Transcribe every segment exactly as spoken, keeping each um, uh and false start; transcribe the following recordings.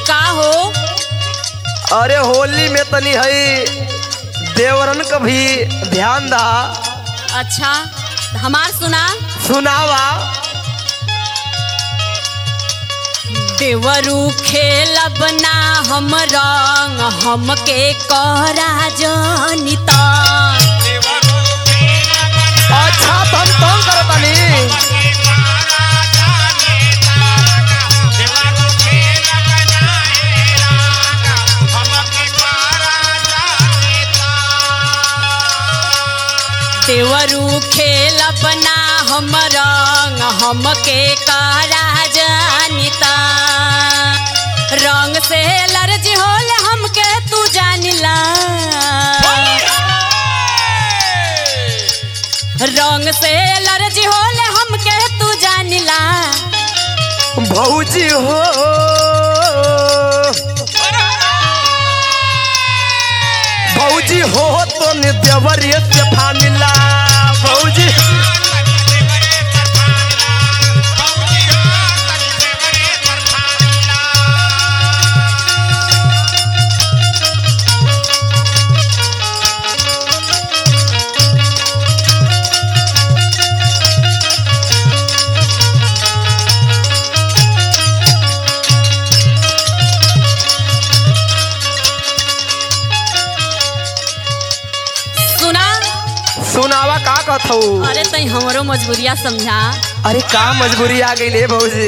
का हो? अरे होली में तनी है देवरन का भी ध्यान दा। अच्छा हमार सुना। सुनावा। देवरू खेलब ना हम रंग हमके करा जनिता। अच्छा तुम तुम करो तनी। देवरू खेलब ना हम रंग हमके करा जनिता। रंग से एलर्जी होले हमके तू जानिला। रंग से एलर्जी होले हमके तू जानिला। भौजी हो भौजी हो तो देवरिया से फानिला। भौजी सुनावा का कहथू। अरे तई हमरो मजबूरिया समझा। अरे का मजबूरी आ गई ले भौजी।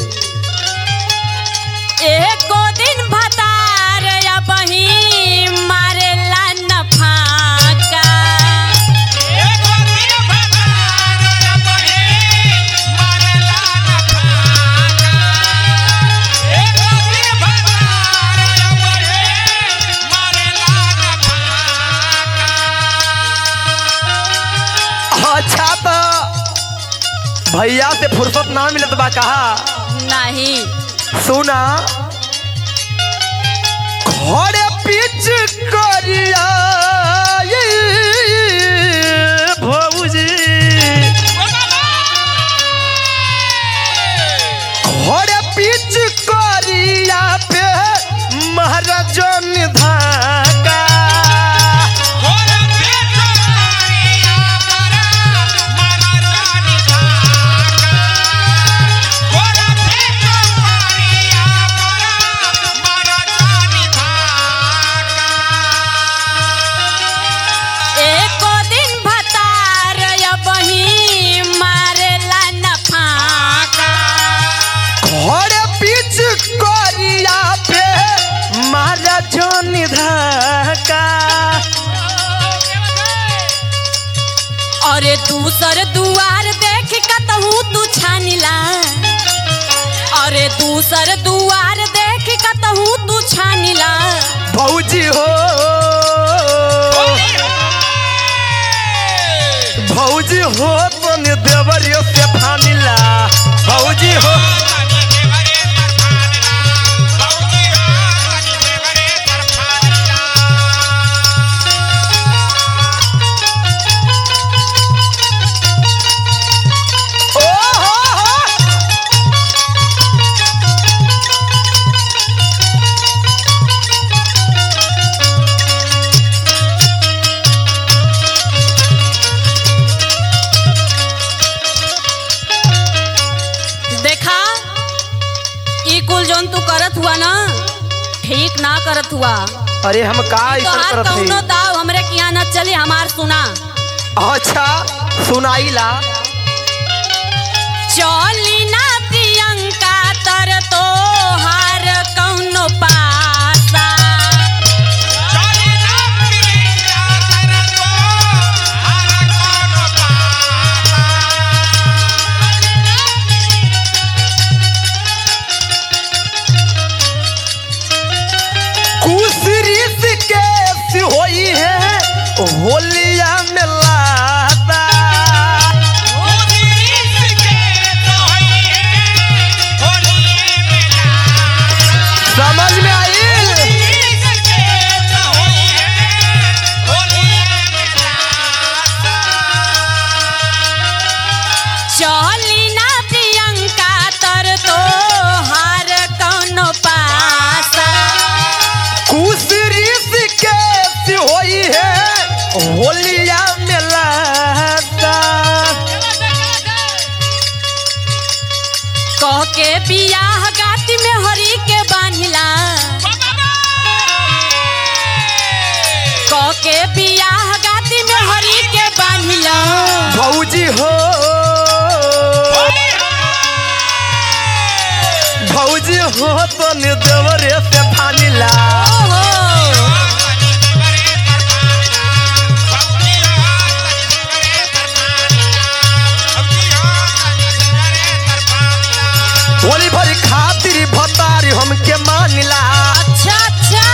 एको दिन भतार या बही मारेला नफाका। एको दिन भतार या बही मारेला नफाका। एको दिन भतार या बही मारेला नफाका। अच्छा तो भैया से फुर्सत ना मिलत बा कहा। नहीं सुना। घोड़े पीछ करिया भौजी। घोड़े पीछ करिया पे महाराजन धाका। अरे दूसर दुआर देख कतहू तू छानिला। अरे दूसर दुआर देख कतहू तू छानिला। भौजी हो भौजी हो तो देवरिया से फानिला। भौजी हो जोन तू करत हुआ ना ठीक ना करत हुआ। अरे हम का ऐसा करत हई। कौनो दाव हमरे के यहाँ न चली। हमार सुना। अच्छा सुनाईला। चली ना प्रियंका तर तो हार कौनो पासा। चली ना प्रियंका तर तो हार कौनो पासा। कुसरीस के होई है होलिया में लाता। कुसरीस के होई होलिया में लाता कह के बियाह गाती में हरी के बांधिला कह के बियाह गाती में हरी के बांधिला भौजी हो भौजी हो तो देवरे से फानिला होली भरी खातिर भतारी हमके मानिला अच्छा अच्छा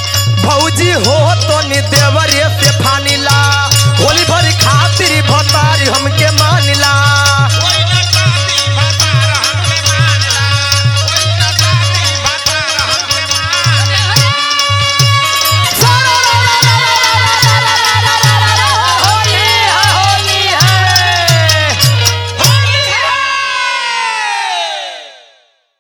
भौजी हो तो देवरे से फानिला होली भरी खातिर भतारी